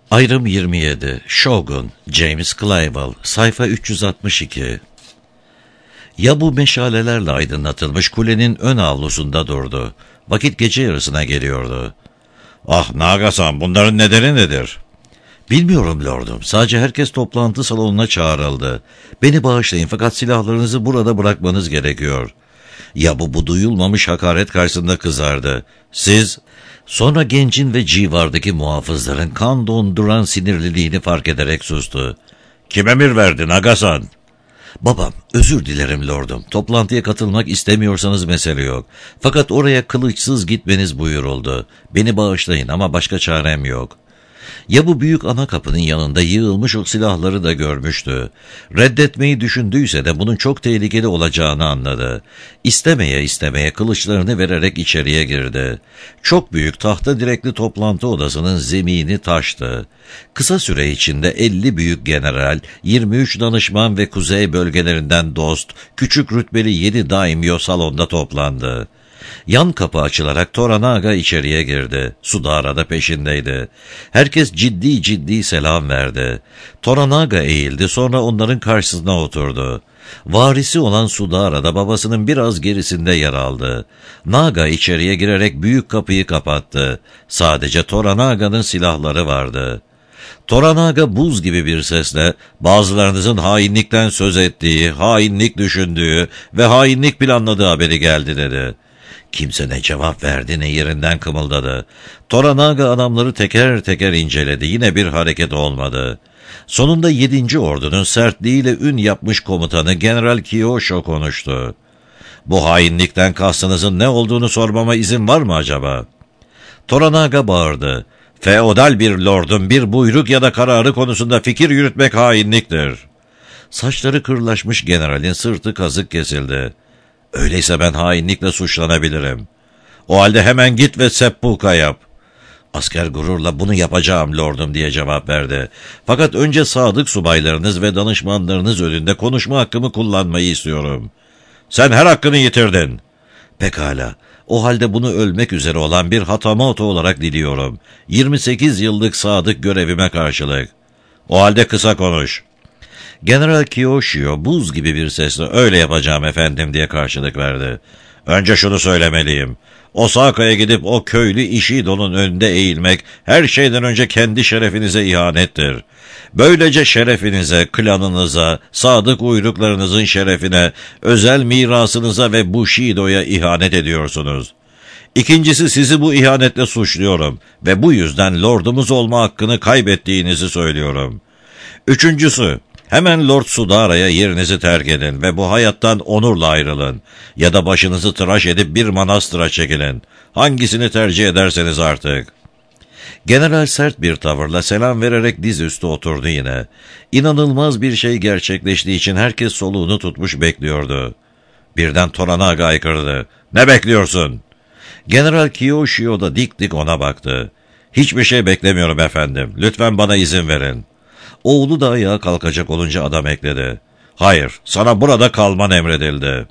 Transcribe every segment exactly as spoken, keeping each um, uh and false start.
Ayrım yirmi yedi. Shogun, James Clavell, sayfa üç yüz altmış iki. Ya bu meşalelerle aydınlatılmış kulenin ön avlusunda durdu. Vakit gece yarısına geliyordu. Ah Naga-san, bunların nedeni nedir? Bilmiyorum lordum, sadece herkes toplantı salonuna çağrıldı. Beni bağışlayın fakat silahlarınızı burada bırakmanız gerekiyor. Ya bu bu duyulmamış hakaret karşısında kızardı. Siz... Sonra gencin ve civardaki muhafızların kan donduran sinirliliğini fark ederek sustu. Kim emir verdi Naga-san? Babam, özür dilerim lordum. Toplantıya katılmak istemiyorsanız mesele yok. Fakat oraya kılıçsız gitmeniz buyuruldu. Beni bağışlayın ama başka çarem yok. Ya bu büyük ana kapının yanında yığılmış o silahları da görmüştü. Reddetmeyi düşündüyse de bunun çok tehlikeli olacağını anladı. İstemeye istemeye kılıçlarını vererek içeriye girdi. Çok büyük tahta direkli toplantı odasının zemini taştı. Kısa süre içinde elli büyük general, yirmi üç danışman ve kuzey bölgelerinden dost, küçük rütbeli yedi daimyo salonda toplandı. Yan kapı açılarak Toranaga içeriye girdi. Sudara da peşindeydi. Herkes ciddi ciddi selam verdi. Toranaga eğildi, sonra onların karşısına oturdu. Varisi olan Sudara da babasının biraz gerisinde yer aldı. Naga içeriye girerek büyük kapıyı kapattı. Sadece Toranaga'nın silahları vardı. Toranaga buz gibi bir sesle bazılarınızın hainlikten söz ettiği, hainlik düşündüğü ve hainlik planladığı haberi geldi dedi. Kimse ne cevap verdi ne yerinden kımıldadı. Toranaga adamları teker teker inceledi. Yine bir hareket olmadı. Sonunda yedinci ordunun sertliğiyle ün yapmış komutanı General Kyosho konuştu. Bu hainlikten kastınızın ne olduğunu sormama izin var mı acaba? Toranaga bağırdı. Feodal bir lordun bir buyruk ya da kararı konusunda fikir yürütmek hainliktir. Saçları kırlaşmış generalin sırtı kazık kesildi. Öyleyse ben hainlikle suçlanabilirim. O halde hemen git ve seppuka yap. Asker gururla bunu yapacağım lordum diye cevap verdi. Fakat önce sadık subaylarınız ve danışmanlarınız önünde konuşma hakkımı kullanmayı istiyorum. Sen her hakkını yitirdin. Pekala. O halde bunu ölmek üzere olan bir hatamoto olarak diliyorum. yirmi sekiz yıllık sadık görevime karşılık. O halde kısa konuş. General Kyosho buz gibi bir sesle öyle yapacağım efendim diye karşılık verdi. Önce şunu söylemeliyim. Osaka'ya gidip o köylü Ishido'nun önünde eğilmek her şeyden önce kendi şerefinize ihanettir. Böylece şerefinize, klanınıza, sadık uyruklarınızın şerefine, özel mirasınıza ve Bushido'ya ihanet ediyorsunuz. İkincisi sizi bu ihanetle suçluyorum ve bu yüzden lordumuz olma hakkını kaybettiğinizi söylüyorum. Üçüncüsü, hemen Lord Sudara'ya yerinizi terk edin ve bu hayattan onurla ayrılın. Ya da başınızı tıraş edip bir manastıra çekilin. Hangisini tercih ederseniz artık. General sert bir tavırla selam vererek dizüstü oturdu yine. İnanılmaz bir şey gerçekleştiği için herkes soluğunu tutmuş bekliyordu. Birden Toranaga aykırdı. Ne bekliyorsun? General Kyosho da dik dik ona baktı. Hiçbir şey beklemiyorum efendim. Lütfen bana izin verin. Oğlu da ayağa kalkacak olunca adam ekledi. Hayır, sana burada kalman emredildi.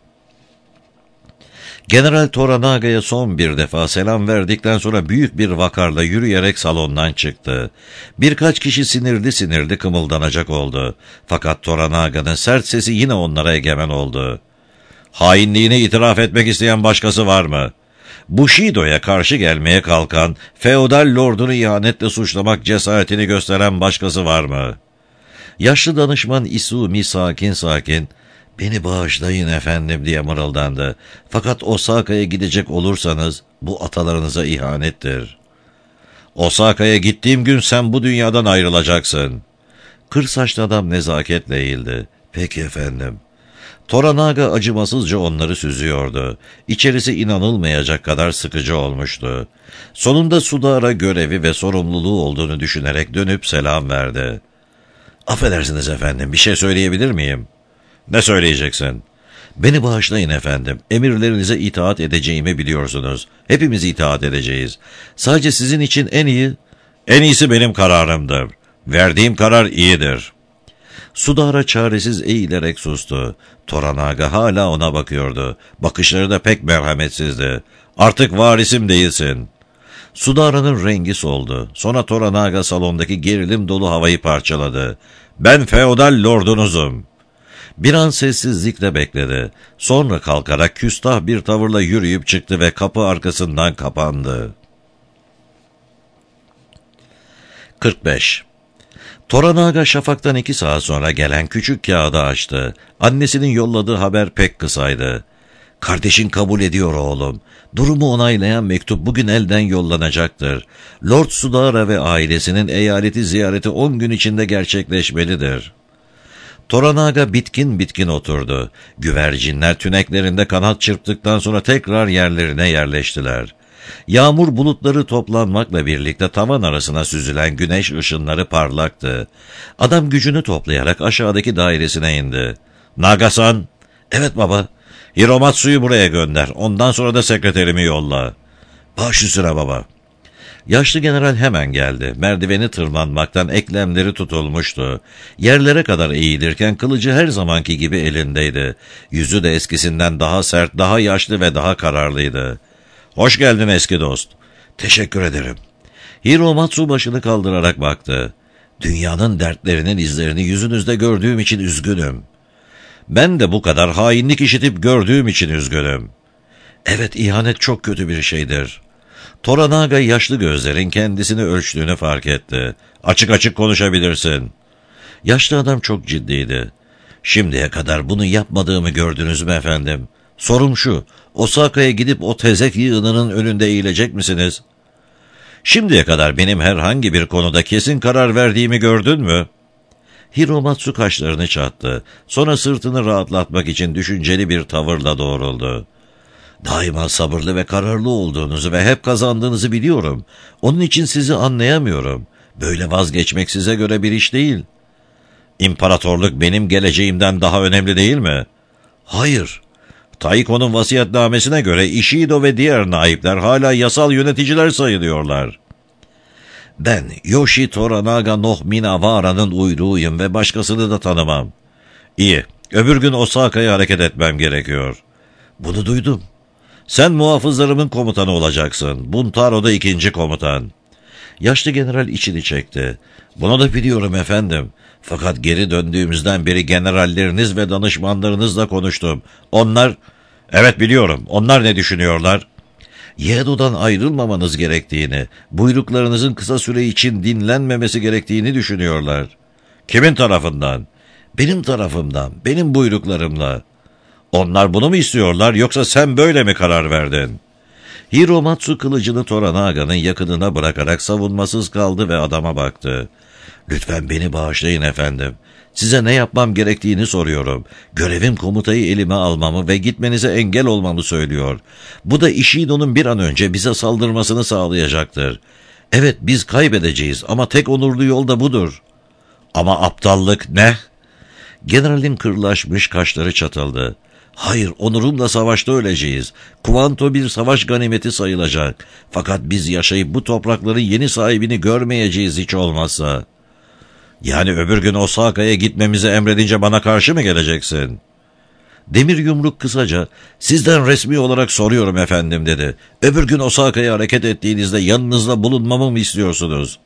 General Toranaga'ya son bir defa selam verdikten sonra büyük bir vakarla yürüyerek salondan çıktı. Birkaç kişi sinirli sinirli kımıldanacak oldu. Fakat Toranaga'nın sert sesi yine onlara egemen oldu. Hainliğini itiraf etmek isteyen başkası var mı? Bushido'ya karşı gelmeye kalkan, feodal lordunu ihanetle suçlamak cesaretini gösteren başkası var mı? Yaşlı danışman Isumi sakin sakin, "Beni bağışlayın efendim" diye mırıldandı. "Fakat Osaka'ya gidecek olursanız bu atalarınıza ihanettir." "Osaka'ya gittiğim gün sen bu dünyadan ayrılacaksın." Kır saçlı adam nezaketle eğildi. "Peki efendim." Toranaga acımasızca onları süzüyordu. İçerisi inanılmayacak kadar sıkıcı olmuştu. Sonunda Sudara görevi ve sorumluluğu olduğunu düşünerek dönüp selam verdi. "Affedersiniz efendim, bir şey söyleyebilir miyim?" "Ne söyleyeceksin?" "Beni bağışlayın efendim. Emirlerinize itaat edeceğimi biliyorsunuz. Hepimiz itaat edeceğiz. Sadece sizin için en iyi..." "En iyisi benim kararımdır. Verdiğim karar iyidir." Sudara çaresiz eğilerek sustu. Toranaga hala ona bakıyordu. Bakışları da pek merhametsizdi. "Artık varisim değilsin." Sudara'nın rengi soldu. Sonra Toranaga salondaki gerilim dolu havayı parçaladı. "Ben feodal lordunuzum." Bir an sessizlikle bekledi. Sonra kalkarak küstah bir tavırla yürüyüp çıktı ve kapı arkasından kapandı. kırk beş. Toranaga şafaktan iki saat sonra gelen küçük kağıdı açtı. Annesinin yolladığı haber pek kısaydı. "Kardeşin kabul ediyor oğlum. Durumu onaylayan mektup bugün elden yollanacaktır. Lord Sudara ve ailesinin eyaleti ziyareti on gün içinde gerçekleşmelidir." Toranaga bitkin bitkin oturdu. Güvercinler tüneklerinde kanat çırptıktan sonra tekrar yerlerine yerleştiler. Yağmur bulutları toplanmakla birlikte tavan arasına süzülen güneş ışınları parlaktı. Adam gücünü toplayarak aşağıdaki dairesine indi. "Naga-san." "Evet baba." "Hiromatsu'yu buraya gönder. Ondan sonra da sekreterimi yolla." "Baş üstüne baba." Yaşlı general hemen geldi. Merdiveni tırmanmaktan eklemleri tutulmuştu. Yerlere kadar eğilirken kılıcı her zamanki gibi elindeydi. Yüzü de eskisinden daha sert, daha yaşlı ve daha kararlıydı. "Hoş geldin eski dost." "Teşekkür ederim." Hiromatsu başını kaldırarak baktı. "Dünyanın dertlerinin izlerini yüzünüzde gördüğüm için üzgünüm." "Ben de bu kadar hainlik işitip gördüğüm için üzgünüm." "Evet, ihanet çok kötü bir şeydir." Toranaga yaşlı gözlerin kendisini ölçtüğünü fark etti. "Açık açık konuşabilirsin." Yaşlı adam çok ciddiydi. "Şimdiye kadar bunu yapmadığımı gördünüz mü efendim? Sorum şu, Osaka'ya gidip o tezek yığınının önünde eğilecek misiniz?" "Şimdiye kadar benim herhangi bir konuda kesin karar verdiğimi gördün mü?" Hiromatsu kaşlarını çattı. Sonra sırtını rahatlatmak için düşünceli bir tavırla doğruldu. "Daima sabırlı ve kararlı olduğunuzu ve hep kazandığınızı biliyorum. Onun için sizi anlayamıyorum. Böyle vazgeçmek size göre bir iş değil." "İmparatorluk benim geleceğimden daha önemli değil mi?" "Hayır." "Taiko'nun vasiyetnamesine göre Ishido ve diğer naipler hala yasal yöneticiler sayılıyorlar." "Ben Yoshi Toranaga no Minawara'nın uyruğuyum ve başkasını da tanımam." "İyi, öbür gün Osaka'ya hareket etmem gerekiyor." "Bunu duydum." "Sen muhafızlarımın komutanı olacaksın. Buntaro da ikinci komutan." Yaşlı general içini çekti. "Bunu da biliyorum efendim. Fakat geri döndüğümüzden beri generalleriniz ve danışmanlarınızla konuştum. Onlar..." "Evet biliyorum. Onlar ne düşünüyorlar?" "Yedo'dan ayrılmamanız gerektiğini, buyruklarınızın kısa süre için dinlenmemesi gerektiğini düşünüyorlar." "Kimin tarafından?" "Benim tarafımdan, benim buyruklarımla." "Onlar bunu mu istiyorlar, yoksa sen böyle mi karar verdin?" Hiromatsu kılıcını Toranaga'nın yakınına bırakarak savunmasız kaldı ve adama baktı. "Lütfen beni bağışlayın efendim. Size ne yapmam gerektiğini soruyorum. Görevim komutayı elime almamı ve gitmenize engel olmamı söylüyor. Bu da Ishido'nun bir an önce bize saldırmasını sağlayacaktır. Evet, biz kaybedeceğiz ama tek onurlu yol da budur." "Ama aptallık ne?" Generalin kırlaşmış kaşları çatıldı. "Hayır, onurumla savaşta öleceğiz. Kuvanto bir savaş ganimeti sayılacak. Fakat biz yaşayıp bu toprakların yeni sahibini görmeyeceğiz hiç olmazsa." "Yani öbür gün Osaka'ya gitmemizi emredince bana karşı mı geleceksin?" Demir yumruk kısaca, "Sizden resmi olarak soruyorum efendim," dedi. "Öbür gün Osaka'ya hareket ettiğinizde yanınızda bulunmamı mı istiyorsunuz?"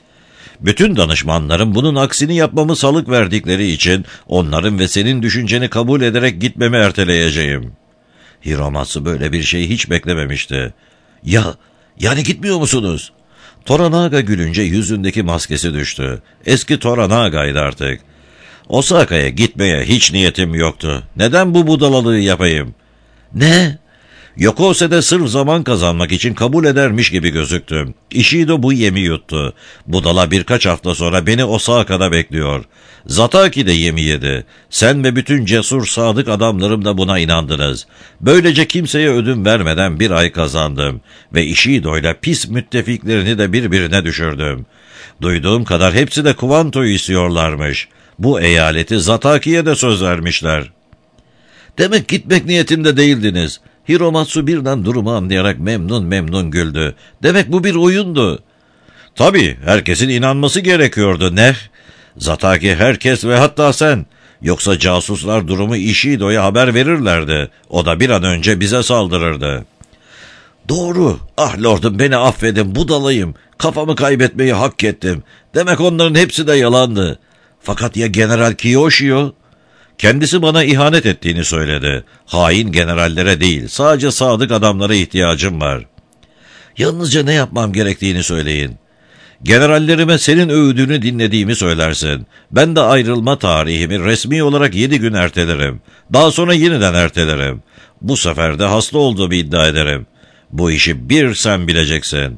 "Bütün danışmanlarım bunun aksini yapmamı salık verdikleri için onların ve senin düşünceni kabul ederek gitmemi erteleyeceğim." Hiromatsu böyle bir şey hiç beklememişti. "Ya, yani gitmiyor musunuz?" Toranaga gülünce yüzündeki maskesi düştü. Eski Toranaga'ydı artık. "Osaka'ya gitmeye hiç niyetim yoktu. Neden bu budalalığı yapayım?" "Ne?" "Yokose'de sırf zaman kazanmak için kabul edermiş gibi gözüktüm. Ishido bu yemi yuttu. Budala birkaç hafta sonra beni Osaka'da bekliyor. Zataki de yemi yedi. Sen ve bütün cesur sadık adamlarım da buna inandınız. Böylece kimseye ödün vermeden bir ay kazandım. Ve Ishido'yla pis müttefiklerini de birbirine düşürdüm. Duyduğum kadar hepsi de Kuvanto'yu istiyorlarmış. Bu eyaleti Zataki'ye de söz vermişler." "Demek gitmek niyetinde değildiniz." Hiromatsu birden durumu anlayarak memnun memnun güldü. "Demek bu bir oyundu." "Tabii, herkesin inanması gerekiyordu ne? Zataki, herkes ve hatta sen. Yoksa casuslar durumu Ishido'ya haber verirlerdi. O da bir an önce bize saldırırdı." Doğru. Ah lordum, beni affedin, budalayım. Kafamı kaybetmeyi hak ettim. Demek onların hepsi de yalandı. Fakat ya General Kiyoshio? Kendisi bana ihanet ettiğini söyledi. Hain generallere değil, sadece sadık adamlara ihtiyacım var. Yalnızca ne yapmam gerektiğini söyleyin. Generallerime senin öğüdünü dinlediğimi söylersin. Ben de ayrılma tarihimi resmi olarak yedi gün ertelerim. Daha sonra yeniden ertelerim. Bu sefer de hasta olduğumu iddia ederim. Bu işi bir sen bileceksin.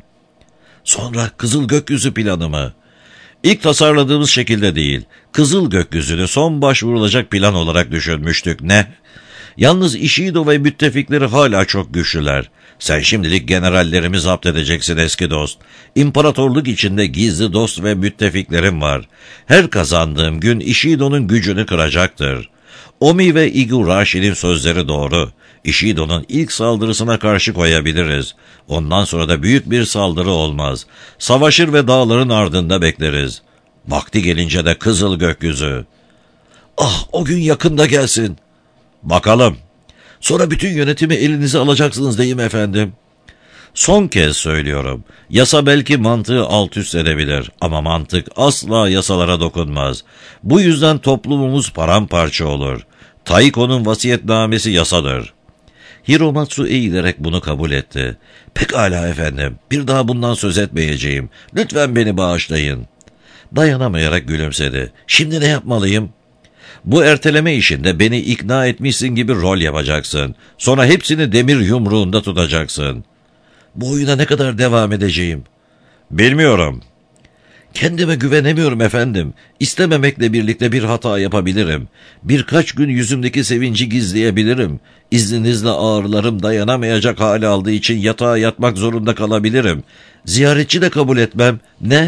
Sonra Kızıl Gökyüzü planı mı? İlk tasarladığımız şekilde değil, Kızıl Gökyüzü'nü son başvurulacak plan olarak düşünmüştük. Ne? Yalnız Ishido ve müttefikleri hala çok güçlüler. Sen şimdilik generallerimi zapt edeceksin eski dost. İmparatorluk içinde gizli dost ve müttefiklerim var. Her kazandığım gün Ishido'nun gücünü kıracaktır. Omi ve Igurashi'nin sözleri doğru. Ishido'nun ilk saldırısına karşı koyabiliriz. Ondan sonra da büyük bir saldırı olmaz. Savaşır ve dağların ardında bekleriz. Vakti gelince de Kızıl Gökyüzü. Ah, o gün yakında gelsin. Bakalım. Sonra bütün yönetimi elinize alacaksınız değil mi efendim? Son kez söylüyorum. Yasa belki mantığı alt üst edebilir ama mantık asla yasalara dokunmaz. Bu yüzden toplumumuz paramparça olur. Taiko'nun vasiyetnamesi yasadır. Hiromatsu eğilerek bunu kabul etti. Pekala efendim, bir daha bundan söz etmeyeceğim. Lütfen beni bağışlayın. Dayanamayarak gülümsedi. Şimdi ne yapmalıyım? Bu erteleme işinde beni ikna etmişsin gibi rol yapacaksın. Sonra hepsini demir yumruğunda tutacaksın. Bu oyuna ne kadar devam edeceğim? Bilmiyorum. Kendime güvenemiyorum efendim. İstememekle birlikte bir hata yapabilirim. Birkaç gün yüzümdeki sevinci gizleyebilirim. İzninizle ağrılarım dayanamayacak hale aldığı için yatağa yatmak zorunda kalabilirim. Ziyaretçi de kabul etmem. Ne?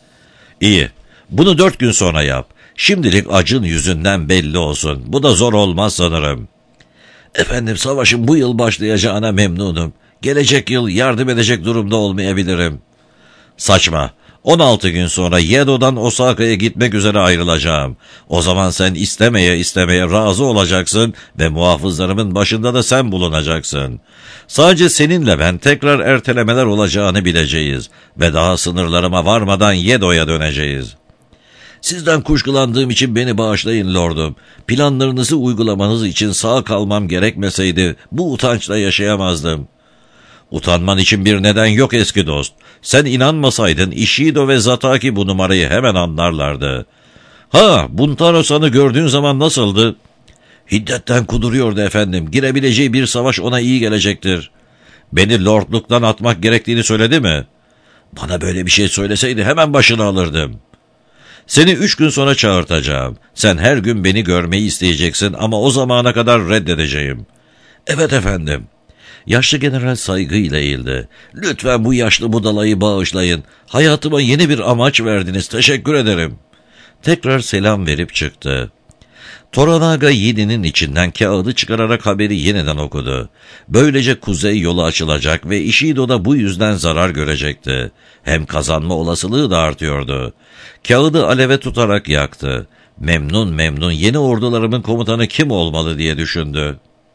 İyi. Bunu dört gün sonra yap. Şimdilik acın yüzünden belli olsun. Bu da zor olmaz sanırım. Efendim, savaşın bu yıl başlayacağına memnunum. Gelecek yıl yardım edecek durumda olmayabilirim. Saçma. on altı gün sonra Yedo'dan Osaka'ya gitmek üzere ayrılacağım. O zaman sen istemeye istemeye razı olacaksın ve muhafızlarımın başında da sen bulunacaksın. Sadece seninle ben tekrar ertelemeler olacağını bileceğiz ve daha sınırlarıma varmadan Yedo'ya döneceğiz. Sizden kuşkulandığım için beni bağışlayın lordum. Planlarınızı uygulamanız için sağ kalmam gerekmeseydi bu utançla yaşayamazdım. Utanman için bir neden yok eski dost. Sen inanmasaydın Ishido ve Zataki bu numarayı hemen anlarlardı. Ha, Buntaro-san'ı gördüğün zaman nasıldı? Hiddetten kuduruyordu efendim. Girebileceği bir savaş ona iyi gelecektir. Beni lordluktan atmak gerektiğini söyledi mi? Bana böyle bir şey söyleseydi hemen başını alırdım. Seni üç gün sonra çağırtacağım. Sen her gün beni görmeyi isteyeceksin ama o zamana kadar reddedeceğim. Evet efendim. Yaşlı general saygıyla eğildi. Lütfen bu yaşlı budalayı bağışlayın. Hayatıma yeni bir amaç verdiniz. Teşekkür ederim. Tekrar selam verip çıktı. Toranaga yiğidinin içinden kağıdı çıkararak haberi yeniden okudu. Böylece kuzey yolu açılacak ve Ishido da bu yüzden zarar görecekti. Hem kazanma olasılığı da artıyordu. Kağıdı aleve tutarak yaktı. Memnun memnun yeni ordularımın komutanı kim olmalı diye düşündü.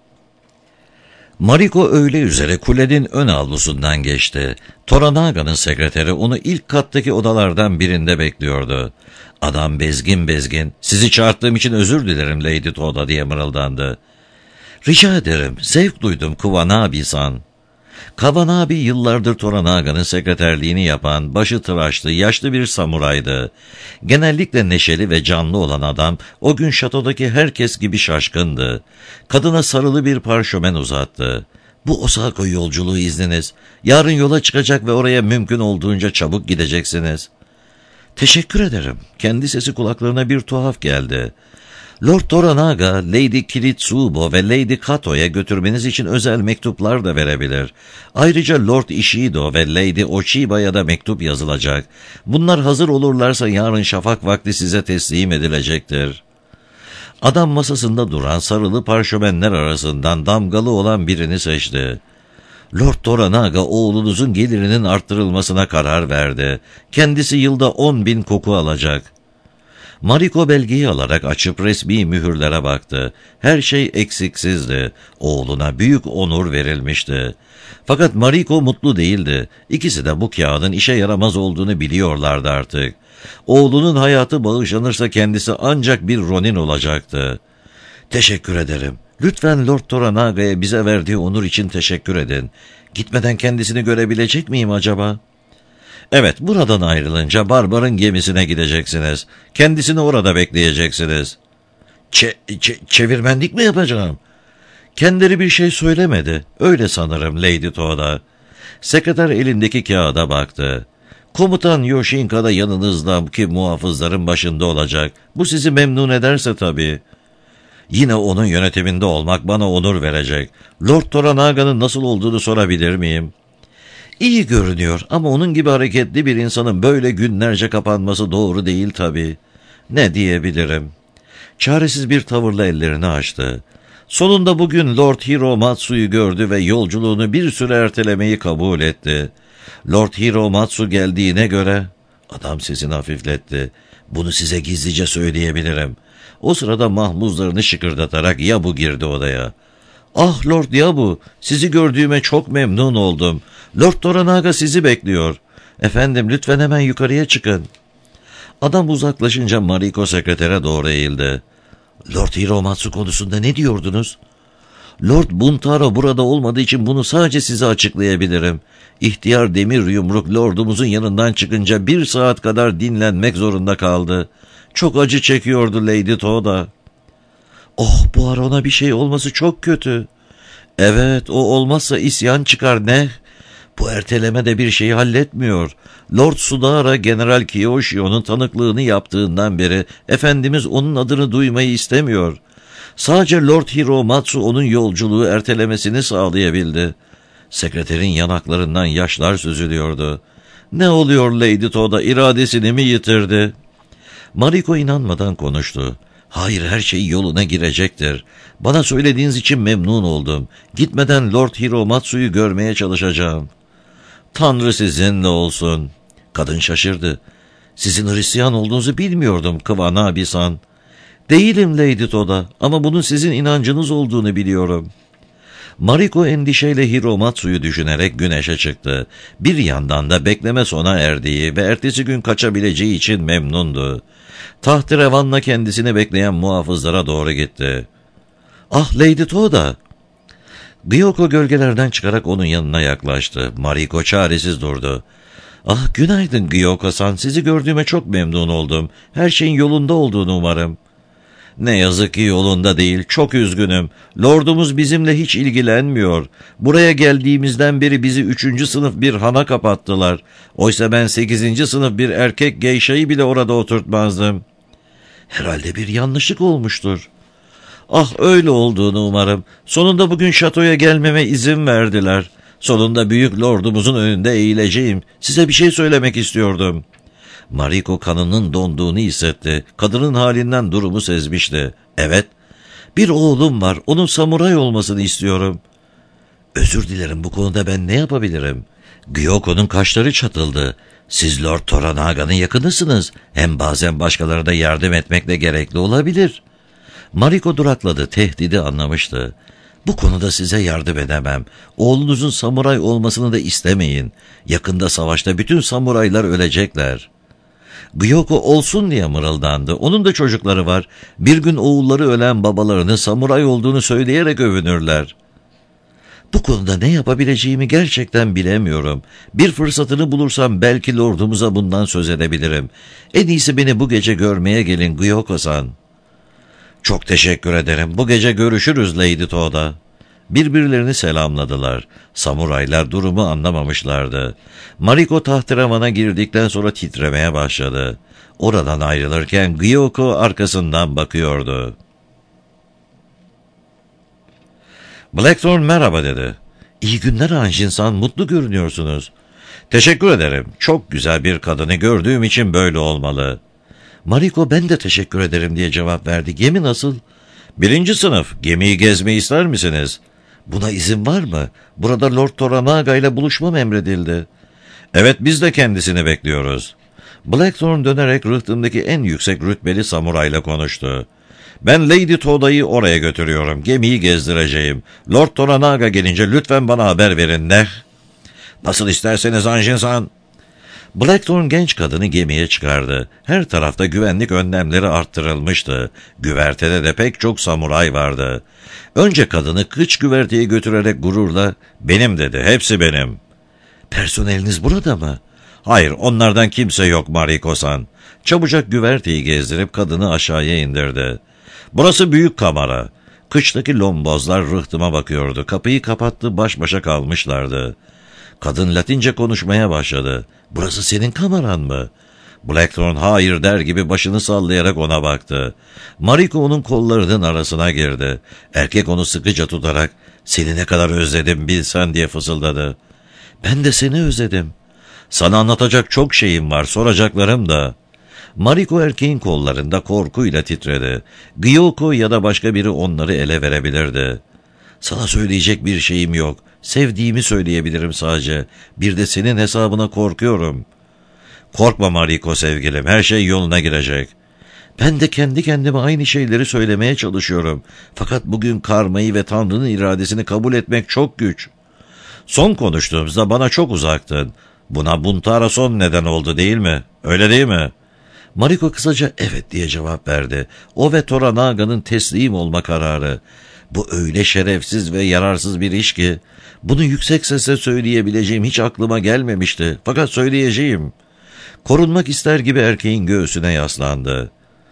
Mariko öğle üzere kulenin ön avlusundan geçti. Toranaga'nın sekreteri onu ilk kattaki odalardan birinde bekliyordu. Adam bezgin bezgin, sizi çağırttığım için özür dilerim Lady Toda diye mırıldandı. Rica ederim, zevk duydum Kuwanabe-san. Kawanabe yıllardır Toranaga'nın sekreterliğini yapan, başı tıraşlı, yaşlı bir samuraydı. Genellikle neşeli ve canlı olan adam, o gün şatodaki herkes gibi şaşkındı. Kadına sarılı bir parşömen uzattı. Bu Osaka yolculuğu izniniz. Yarın yola çıkacak ve oraya mümkün olduğunca çabuk gideceksiniz. Teşekkür ederim. Kendi sesi kulaklarına bir tuhaf geldi. Lord Toranaga, Lady Kiritsubo ve Lady Kato'ya götürmeniz için özel mektuplar da verebilir. Ayrıca Lord Ishido ve Lady Ochiba'ya da mektup yazılacak. Bunlar hazır olurlarsa yarın şafak vakti size teslim edilecektir. Adam masasında duran sarılı parşömenler arasından damgalı olan birini seçti. Lord Toranaga oğlunuzun gelirinin arttırılmasına karar verdi. Kendisi yılda on bin koku alacak. Mariko belgeyi alarak açıp resmi mühürlere baktı. Her şey eksiksizdi. Oğluna büyük onur verilmişti. Fakat Mariko mutlu değildi. İkisi de bu kağıdın işe yaramaz olduğunu biliyorlardı artık. Oğlunun hayatı bağışlanırsa kendisi ancak bir Ronin olacaktı. "Teşekkür ederim. Lütfen Lord Toranaga'ya bize verdiği onur için teşekkür edin. Gitmeden kendisini görebilecek miyim acaba?" "Evet, buradan ayrılınca Barbar'ın gemisine gideceksiniz. Kendisini orada bekleyeceksiniz." Çe çe çevirmenlik mi yapacağım? Kendileri bir şey söylemedi. Öyle sanırım Lady Toda. Sekreter elindeki kağıda baktı. "Komutan Yoshinka da yanınızda ki muhafızların başında olacak. Bu sizi memnun ederse tabii." "Yine onun yönetiminde olmak bana onur verecek. Lord Toranaga'nın nasıl olduğunu sorabilir miyim?" "İyi görünüyor ama onun gibi hareketli bir insanın böyle günlerce kapanması doğru değil tabii." "Ne diyebilirim?" Çaresiz bir tavırla ellerini açtı. Sonunda bugün Lord Hiromatsu'yu gördü ve yolculuğunu bir süre ertelemeyi kabul etti. Lord Hiromatsu geldiğine göre... Adam sesini hafifletti. "Bunu size gizlice söyleyebilirim." O sırada mahmuzlarını şıkırdatarak Yabu girdi odaya. "Ah Lord Yabu, sizi gördüğüme çok memnun oldum. Lord Toranaga sizi bekliyor." "Efendim, lütfen hemen yukarıya çıkın." Adam uzaklaşınca Mariko sekretere doğru eğildi. "Lord Hiromatsu konusunda ne diyordunuz?" "Lord Buntaro burada olmadığı için bunu sadece size açıklayabilirim. İhtiyar demir yumruk lordumuzun yanından çıkınca bir saat kadar dinlenmek zorunda kaldı. Çok acı çekiyordu Lady Toda." "Oh, bu ara ona bir şey olması çok kötü." "Evet, o olmazsa isyan çıkar ne? Bu erteleme de bir şeyi halletmiyor. Lord Sudara General Kiyoshio'nun tanıklığını yaptığından beri Efendimiz onun adını duymayı istemiyor. Sadece Lord Hiromatsu onun yolculuğu ertelemesini sağlayabildi." Sekreterin yanaklarından yaşlar süzülüyordu. "Ne oluyor Lady Toda, iradesini mi yitirdi?" Mariko inanmadan konuştu. "Hayır, her şey yoluna girecektir. Bana söylediğiniz için memnun oldum. Gitmeden Lord Hiromatsu'yu görmeye çalışacağım." "Tanrı sizinle olsun." Kadın şaşırdı. "Sizin Hristiyan olduğunuzu bilmiyordum Kıvanabi-san." "Değilim Lady Toda ama bunun sizin inancınız olduğunu biliyorum." Mariko endişeyle Hiromatsu'yu düşünerek güneşe çıktı. Bir yandan da bekleme sona erdiği ve ertesi gün kaçabileceği için memnundu. Taht-ı-revanla kendisini bekleyen muhafızlara doğru gitti. "Ah Lady Toda!" Gyoko gölgelerden çıkarak onun yanına yaklaştı. Mariko çaresiz durdu. "Ah, günaydın Gyoko-san, sizi gördüğüme çok memnun oldum. Her şeyin yolunda olduğunu umarım." "Ne yazık ki yolunda değil, çok üzgünüm. Lordumuz bizimle hiç ilgilenmiyor. Buraya geldiğimizden beri bizi üçüncü sınıf bir hana kapattılar. Oysa ben sekizinci sınıf bir erkek geyşayı bile orada oturtmazdım." "Herhalde bir yanlışlık olmuştur." "Ah, öyle olduğunu umarım. Sonunda bugün şatoya gelmeme izin verdiler. Sonunda büyük lordumuzun önünde eğileceğim. Size bir şey söylemek istiyordum." Mariko kanının donduğunu hissetti. Kadının halinden durumu sezmişti. "Evet, bir oğlum var. Onun samuray olmasını istiyorum." "Özür dilerim, bu konuda ben ne yapabilirim?" Gyoko'nun kaşları çatıldı. "Siz Lord Toranaga'nın yakınısınız. Hem bazen başkalarına yardım etmek de gerekli olabilir." Mariko durakladı. Tehdidi anlamıştı. "Bu konuda size yardım edemem. Oğlunuzun samuray olmasını da istemeyin. Yakında savaşta bütün samuraylar ölecekler." Gyoko olsun diye mırıldandı. Onun da çocukları var. Bir gün oğulları ölen babalarının samuray olduğunu söyleyerek övünürler. "Bu konuda ne yapabileceğimi gerçekten bilemiyorum. Bir fırsatını bulursam belki lordumuza bundan söz edebilirim. En iyisi beni bu gece görmeye gelin Gyoko-san." "Çok teşekkür ederim. Bu gece görüşürüz Lady Toda." Birbirlerini selamladılar. Samuraylar durumu anlamamışlardı. Mariko taht-ı-revana girdikten sonra titremeye başladı. Oradan ayrılırken Gyoko arkasından bakıyordu. Blackthorn merhaba dedi. "İyi günler Anjin-san, mutlu görünüyorsunuz." "Teşekkür ederim. Çok güzel bir kadını gördüğüm için böyle olmalı." Mariko "ben de teşekkür ederim" diye cevap verdi. "Gemi nasıl?" "Birinci sınıf. Gemiyi gezmeyi ister misiniz?" "Buna izin var mı? Burada Lord Toranaga ile buluşmam emredildi." "Evet, biz de kendisini bekliyoruz." Blackthorn dönerek rıhtımdaki en yüksek rütbeli samurayla konuştu. Ben Lady Toda'yı oraya götürüyorum. Gemiyi gezdireceğim. Lord Toranaga gelince lütfen bana haber verin. Ne? Nasıl isterseniz Anjin-san. Blackthorn genç kadını gemiye çıkardı. Her tarafta güvenlik önlemleri arttırılmıştı. Güvertede de pek çok samuray vardı. Önce kadını kıç güverteye götürerek gururla benim dedi. Hepsi benim. Personeliniz burada mı? Hayır, onlardan kimse yok Mariko-san. Çabucak güverteyi gezdirip kadını aşağıya indirdi. Burası büyük kamera. Kıçtaki lombozlar rıhtıma bakıyordu. Kapıyı kapattı, baş başa kalmışlardı. Kadın Latince konuşmaya başladı. Burası senin kameran mı? Blackthorn hayır der gibi başını sallayarak ona baktı. Mariko onun kollarının arasına girdi. Erkek onu sıkıca tutarak seni ne kadar özledim bilsen diye fısıldadı. Ben de seni özledim. Sana anlatacak çok şeyim var, soracaklarım da. Mariko erkeğin kollarında korkuyla titredi. Gyoko ya da başka biri onları ele verebilirdi. Sana söyleyecek bir şeyim yok. Sevdiğimi söyleyebilirim sadece. Bir de senin hesabına korkuyorum. Korkma Mariko sevgilim, her şey yoluna girecek. Ben de kendi kendime aynı şeyleri söylemeye çalışıyorum. Fakat bugün karmayı ve Tanrı'nın iradesini kabul etmek çok güç. Son konuştuğumuzda bana çok uzaktın. Buna Buntara son neden oldu değil mi? Öyle değil mi? Mariko kısaca evet diye cevap verdi. O ve Toranaga'nın teslim olma kararı. Bu öyle şerefsiz ve yararsız bir iş ki bunu yüksek sesle söyleyebileceğim hiç aklıma gelmemişti. Fakat söyleyeceğim. Korunmak ister gibi erkeğin göğsüne yaslandı.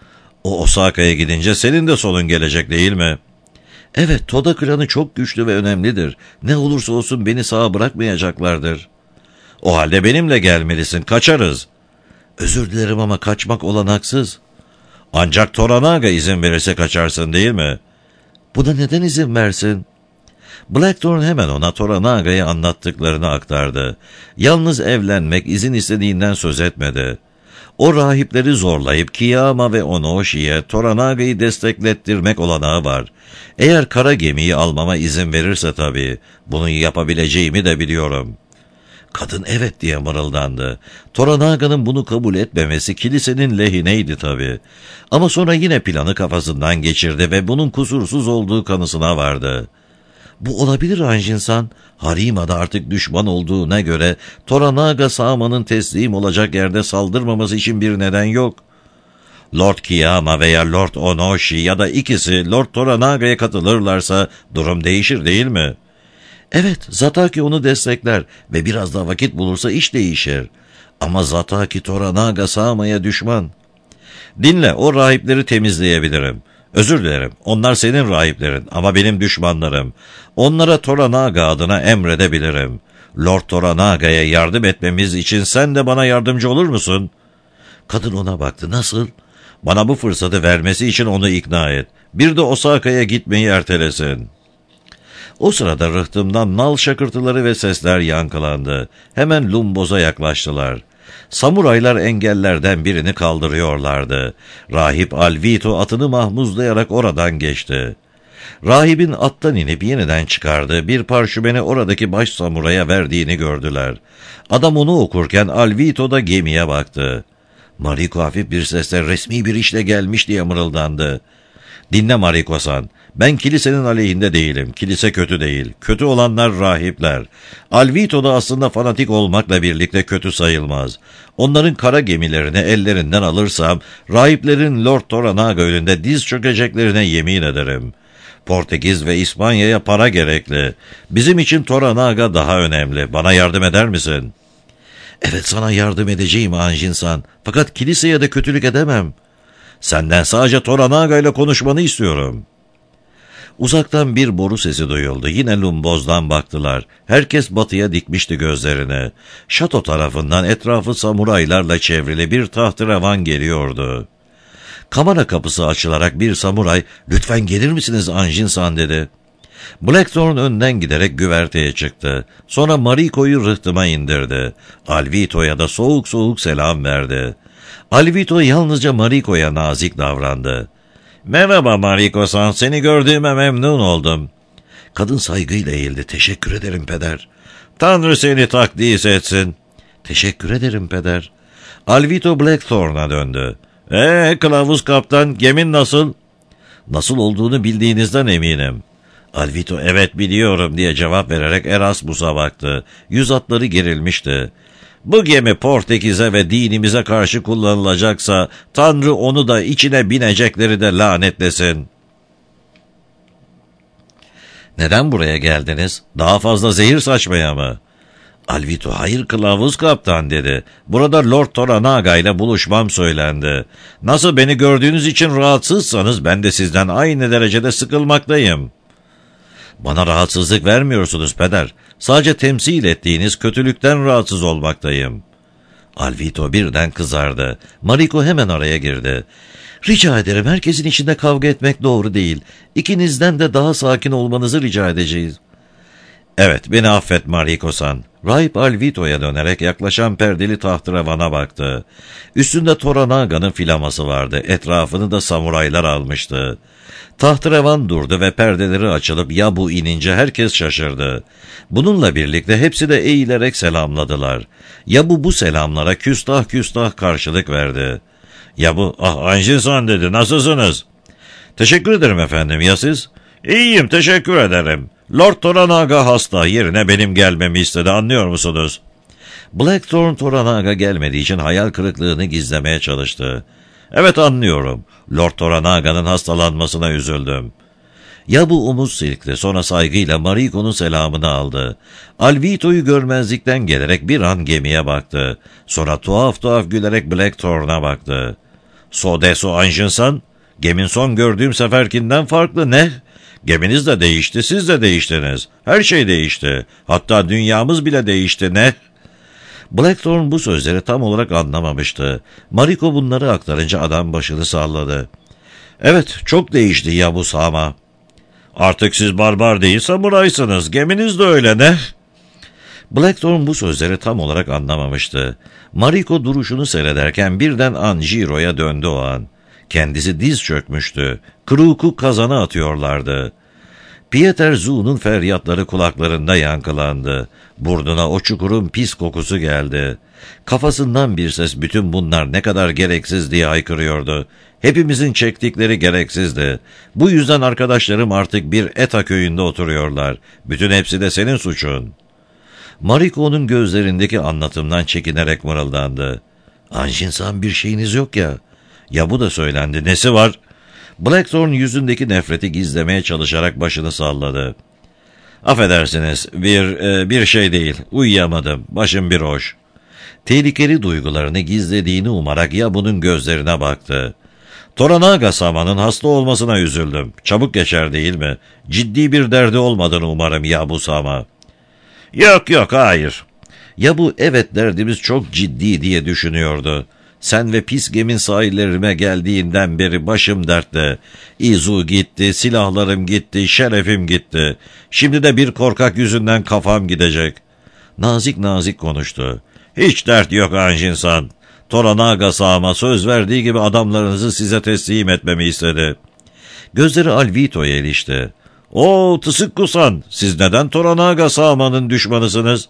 O Osaka'ya gidince senin de sonun gelecek değil mi? Evet, Toda klanı çok güçlü ve önemlidir. Ne olursa olsun beni sağ bırakmayacaklardır. O halde benimle gelmelisin, kaçarız. Özür dilerim ama kaçmak olanaksız. Ancak Toranaga izin verirse kaçarsın değil mi? Buna neden izin versin? Blackthorn hemen ona Toranaga'ya anlattıklarını aktardı. Yalnız evlenmek, izin istediğinden söz etmedi. O rahipleri zorlayıp Kiyama ve Onoshi'ye Toranaga'yı desteklettirmek olanağı var. Eğer kara gemiyi almama izin verirse tabii, bunu yapabileceğimi de biliyorum. Kadın evet diye mırıldandı. Toranaga'nın bunu kabul etmemesi kilisenin lehineydi tabii. Ama sonra yine planı kafasından geçirdi ve bunun kusursuz olduğu kanısına vardı. Bu olabilir Anjin-san. Harima'da artık düşman olduğuna göre Toranaga Sama'nın teslim olacak yerde saldırmaması için bir neden yok. Lord Kiyama veya Lord Onoshi ya da ikisi Lord Toranaga'ya katılırlarsa durum değişir değil mi? Evet, Zataki onu destekler ve biraz daha vakit bulursa iş değişir. Ama Zataki Toranaga Sama'ya düşman. Dinle, o rahipleri temizleyebilirim. Özür dilerim, onlar senin rahiplerin ama benim düşmanlarım. Onlara Toranaga adına emredebilirim. Lord Toranaga'ya yardım etmemiz için sen de bana yardımcı olur musun? Kadın ona baktı. Nasıl? Bana bu fırsatı vermesi için onu ikna et. Bir de Osaka'ya gitmeyi ertelesin. O sırada rıhtımdan nal şakırtıları ve sesler yankılandı. Hemen Lumboz'a yaklaştılar. Samuraylar engellerden birini kaldırıyorlardı. Rahip Alvito atını mahmuzlayarak oradan geçti. Rahibin attan inip yeniden çıkardı. Bir parşümeni oradaki baş samuraya verdiğini gördüler. Adam onu okurken Alvito da gemiye baktı. Mariko hafif bir sesle resmi bir işle gelmiş diye mırıldandı. Dinle Mariko-san, ben kilisenin aleyhinde değilim. Kilise kötü değil. Kötü olanlar rahipler. Alvito da aslında fanatik olmakla birlikte kötü sayılmaz. Onların kara gemilerini ellerinden alırsam, rahiplerin Lord Toranaga önünde diz çökeceklerine yemin ederim. Portekiz ve İspanya'ya para gerekli. Bizim için Toranaga daha önemli. Bana yardım eder misin? Evet, sana yardım edeceğim Anjin-san. Fakat kiliseye de kötülük edemem. Senden sadece Toranaga ile konuşmanı istiyorum. Uzaktan bir boru sesi duyuldu. Yine Lumboz'dan baktılar. Herkes batıya dikmişti gözlerini. Şato tarafından etrafı samuraylarla çevrili bir tahterevan geliyordu. Kamera kapısı açılarak bir samuray, "Lütfen gelir misiniz Anjin-san?" dedi. Blackthorn önden giderek güverteye çıktı. Sonra Mariko'yu rıhtıma indirdi. Alvito'ya da soğuk soğuk selam verdi. Alvito yalnızca Mariko'ya nazik davrandı. "Merhaba Mariko-san, seni gördüğüme memnun oldum." Kadın saygıyla eğildi. "Teşekkür ederim peder." "Tanrı seni takdis etsin." "Teşekkür ederim peder." Alvito Blackthorne'a döndü. ''Eee kılavuz kaptan, gemin nasıl?'' ''Nasıl olduğunu bildiğinizden eminim.'' Alvito ''Evet biliyorum'' diye cevap vererek Erasmus'a baktı. Yüz hatları gerilmişti. ''Bu gemi Portekiz'e ve dinimize karşı kullanılacaksa Tanrı onu da içine binecekleri de lanetlesin.'' ''Neden buraya geldiniz? Daha fazla zehir saçmaya mı?'' Alvito ''Hayır kılavuz kaptan'' dedi. ''Burada Lord Toranaga ile buluşmam söylendi. Nasıl beni gördüğünüz için rahatsızsanız ben de sizden aynı derecede sıkılmaktayım.'' ''Bana rahatsızlık vermiyorsunuz peder. Sadece temsil ettiğiniz kötülükten rahatsız olmaktayım.'' Alvito birden kızardı. Mariko hemen araya girdi. ''Rica ederim, herkesin içinde kavga etmek doğru değil. İkinizden de daha sakin olmanızı rica edeceğiz.'' ''Evet, beni affet Mariko-san.'' Rahip Alvito'ya dönerek yaklaşan perdeli tahtravana baktı. Üstünde Toranaga'nın filaması vardı. Etrafını da samuraylar almıştı. Tahtrevan durdu ve perdeleri açılıp Yabu inince herkes şaşırdı. Bununla birlikte hepsi de eğilerek selamladılar. Yabu bu selamlara küstah küstah karşılık verdi. Yabu ''Ah Anjin-san'' dedi. ''Nasılsınız?'' ''Teşekkür ederim efendim, ya siz?'' ''İyiyim, teşekkür ederim. Lord Toranaga hasta, yerine benim gelmemi istedi, anlıyor musunuz?'' Blackthorne Toranaga gelmediği için hayal kırıklığını gizlemeye çalıştı. ''Evet anlıyorum. Lord Toranaga'nın hastalanmasına üzüldüm.'' Yabu omuz silkti, sonra saygıyla Mariko'nun selamını aldı. Alvito'yu görmezlikten gelerek bir an gemiye baktı. Sonra tuhaf tuhaf gülerek Blackthorne'a baktı. ''So deso Anjin-san, gemin son gördüğüm seferkinden farklı ne? Geminiz de değişti, siz de değiştiniz. Her şey değişti. Hatta dünyamız bile değişti ne?'' Blackthorne bu sözleri tam olarak anlamamıştı. Mariko bunları aktarınca adam başını salladı. ''Evet, çok değişti Yabu-sama. Artık siz barbar değil samuraysınız. Geminiz de öyle ne?'' Blackthorne bu sözleri tam olarak anlamamıştı. Mariko duruşunu seyrederken birden Anjiro'ya döndü o an. Kendisi diz çökmüştü. Kruk'u kazana atıyorlardı. Pieter Zu'nun feryatları kulaklarında yankılandı. Burnuna o çukurun pis kokusu geldi. Kafasından bir ses bütün bunlar ne kadar gereksiz diye haykırıyordu. Hepimizin çektikleri gereksizdi. Bu yüzden arkadaşlarım artık bir Eta köyünde oturuyorlar. Bütün hepsi de senin suçun. Mariko'nun gözlerindeki anlatımdan çekinerek mırıldandı. Anjin-san, bir şeyiniz yok ya. Ya bu da söylendi. Nesi var? Blackthorne yüzündeki nefreti gizlemeye çalışarak başını salladı. Affedersiniz, bir e, bir şey değil. Uyuyamadım. Başım bir hoş. Tehlikeli duygularını gizlediğini umarak ya bunun gözlerine baktı. Toranaga-sama'nın hasta olmasına üzüldüm. Çabuk geçer değil mi? Ciddi bir derdi olmadığını umarım Yabu-sama. Yok yok, hayır. Yabu evet derdimiz çok ciddi diye düşünüyordu. Sen ve pis gemin sahillerime geldiğinden beri başım dertte. İzu gitti, silahlarım gitti, şerefim gitti. Şimdi de bir korkak yüzünden kafam gidecek. Nazik nazik konuştu. Hiç dert yok Anjin-san. Toranaga-sama söz verdiği gibi adamlarınızı size teslim etmemi istedi. Gözleri Alvito'ya ilişti. Oo Tsuku-san, siz neden Toranaga-sama'nın düşmanısınız?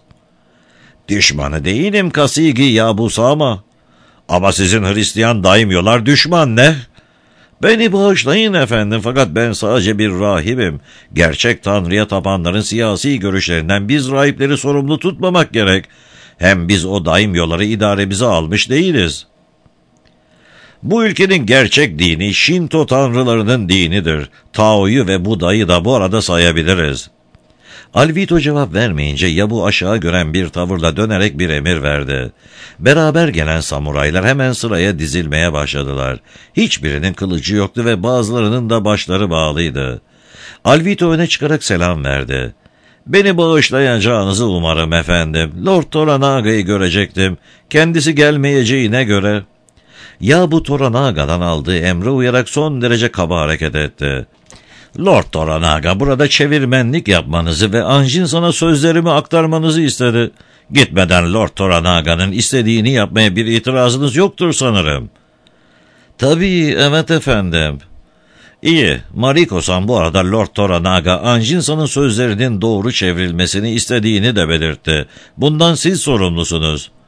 Düşmanı değilim Kasigi Yabu-sama. Ama sizin Hristiyan daimyolar düşman ne? Beni bağışlayın efendim, fakat ben sadece bir rahibim. Gerçek Tanrı'ya tapanların siyasi görüşlerinden biz rahipleri sorumlu tutmamak gerek. Hem biz o daimyoları idaremize almış değiliz. Bu ülkenin gerçek dini Şinto tanrılarının dinidir. Tao'yu ve Buda'yı da bu arada sayabiliriz. Alvito cevap vermeyince Yabu aşağı gören bir tavırla dönerek bir emir verdi. Beraber gelen samuraylar hemen sıraya dizilmeye başladılar. Hiçbirinin kılıcı yoktu ve bazılarının da başları bağlıydı. Alvito öne çıkarak selam verdi. ''Beni bağışlayacağınızı umarım efendim. Lord Toranaga'yı görecektim. Kendisi gelmeyeceğine göre.'' Yabu Toranaga'dan aldığı emre uyarak son derece kaba hareket etti. ''Lord Toranaga burada çevirmenlik yapmanızı ve Anjin-san'a sözlerimi aktarmanızı istedi. Gitmeden Lord Toranaga'nın istediğini yapmaya bir itirazınız yoktur sanırım.'' ''Tabii, evet efendim.'' ''İyi, Mariko-san bu arada Lord Toranaga Anjin-san'ın sözlerinin doğru çevrilmesini istediğini de belirtti. Bundan siz sorumlusunuz.''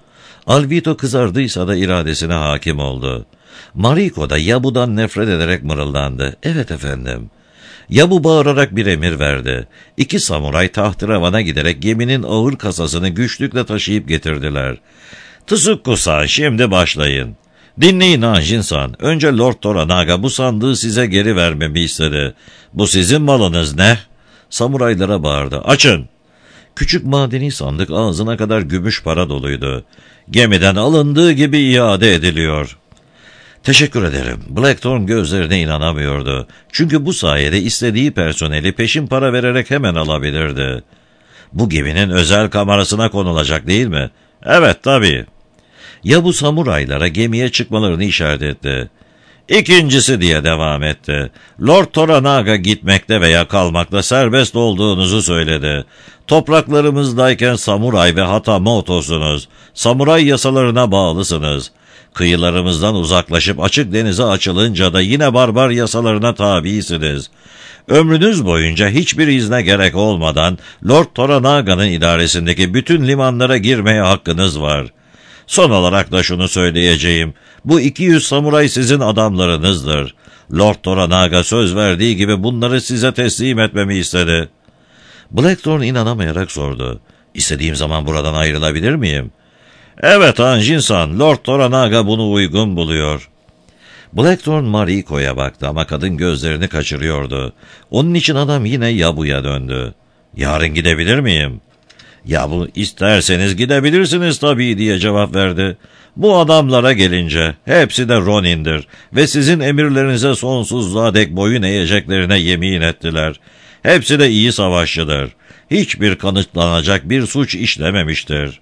Alvito kızardıysa da iradesine hakim oldu. Mariko da Yabu'dan nefret ederek mırıldandı. Evet efendim. Yabu bağırarak bir emir verdi. İki samuray tahteravana giderek geminin ağır kasasını güçlükle taşıyıp getirdiler. Tsuku-san, şimdi başlayın. Dinleyin Anjin-san. Önce Lord Toranaga bu sandığı size geri vermemi istedi. Bu sizin malınız ne? Samuraylara bağırdı. Açın. Küçük madeni sandık ağzına kadar gümüş para doluydu. Gemiden alındığı gibi iade ediliyor. Teşekkür ederim. Blackthorn gözlerine inanamıyordu. Çünkü bu sayede istediği personeli peşin para vererek hemen alabilirdi. Bu geminin özel kamerasına konulacak değil mi? Evet tabii. Ya bu samuraylara gemiye çıkmalarını işaret etti. İkincisi diye devam etti. Lord Toranaga gitmekte veya kalmakta serbest olduğunuzu söyledi. Topraklarımızdayken samuray ve hatamotosunuz. Samuray yasalarına bağlısınız. Kıyılarımızdan uzaklaşıp açık denize açılınca da yine barbar yasalarına tabisiniz. Ömrünüz boyunca hiçbir izne gerek olmadan Lord Toranaga'nın idaresindeki bütün limanlara girmeye hakkınız var. Son olarak da şunu söyleyeceğim. Bu iki yüz samuray sizin adamlarınızdır. Lord Toranaga söz verdiği gibi bunları size teslim etmemi istedi. Blackthorn inanamayarak sordu. İstediğim zaman buradan ayrılabilir miyim? Evet Anjin-san, Lord Toranaga bunu uygun buluyor. Blackthorn Mariko'ya baktı ama kadın gözlerini kaçırıyordu. Onun için adam yine Yabu'ya döndü. Yarın gidebilir miyim? Yabu, isterseniz gidebilirsiniz tabii diye cevap verdi. Bu adamlara gelince hepsi de Ronin'dir ve sizin emirlerinize sonsuzluğa dek boyun eğeceklerine yemin ettiler. Hepsi de iyi savaşçıdır. Hiçbir kanıtlanacak bir suç işlememiştir.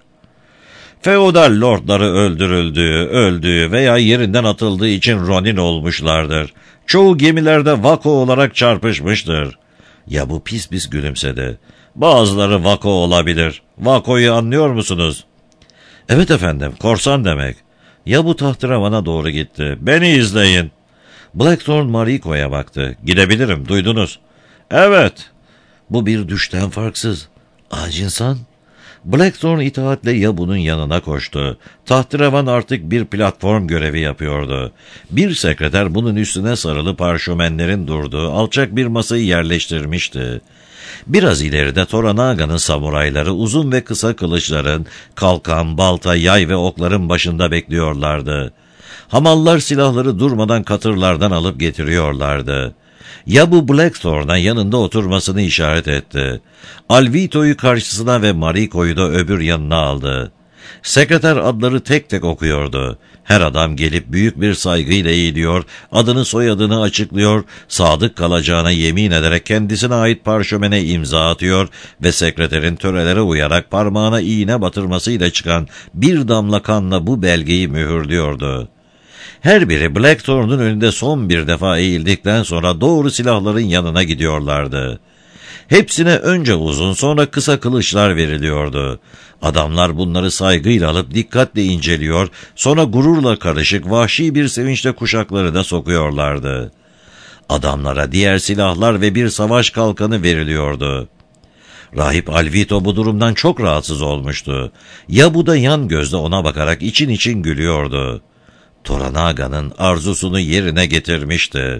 Feodal lordları öldürüldüğü, öldüğü veya yerinden atıldığı için Ronin olmuşlardır. Çoğu gemilerde vako olarak çarpışmıştır. Ya bu pis pis gülümsedi. Bazıları vako olabilir. Vakoyu anlıyor musunuz? Evet efendim, korsan demek. Ya bu tahteravana doğru gitti. Beni izleyin. Blackthorn Mariko'ya baktı. Gidebilirim, duydunuz. Evet. Bu bir düşten farksız. Anjin-san. Blackthorn itaatle Yabu'nun yanına koştu. Tahterevan artık bir platform görevi yapıyordu. Bir sekreter bunun üstüne sarılı parşömenlerin durduğu alçak bir masayı yerleştirmişti. Biraz ileride Toranaga'nın samurayları uzun ve kısa kılıçların, kalkan, balta, yay ve okların başında bekliyorlardı. Hamallar silahları durmadan katırlardan alıp getiriyorlardı. Yabu Blackthorn'a yanında oturmasını işaret etti. Alvito'yu karşısına ve Mariko'yu da öbür yanına aldı. Sekreter adları tek tek okuyordu. Her adam gelip büyük bir saygıyla eğiliyor, adını soyadını açıklıyor, sadık kalacağına yemin ederek kendisine ait parşömene imza atıyor ve sekreterin törelere uyarak parmağına iğne batırmasıyla çıkan bir damla kanla bu belgeyi mühürlüyordu. Her biri Blackthorn'un önünde son bir defa eğildikten sonra doğru silahların yanına gidiyorlardı. Hepsine önce uzun sonra kısa kılıçlar veriliyordu. Adamlar bunları saygıyla alıp dikkatle inceliyor, sonra gururla karışık vahşi bir sevinçle kuşaklarına sokuyorlardı. Adamlara diğer silahlar ve bir savaş kalkanı veriliyordu. Rahip Alvito bu durumdan çok rahatsız olmuştu. Yabu da yan gözle ona bakarak için için gülüyordu. Toranaga'nın arzusunu yerine getirmişti.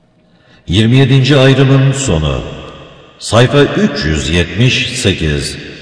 yirmi yedinci ayrımın sonu. Sayfa üç yüz yetmiş sekiz.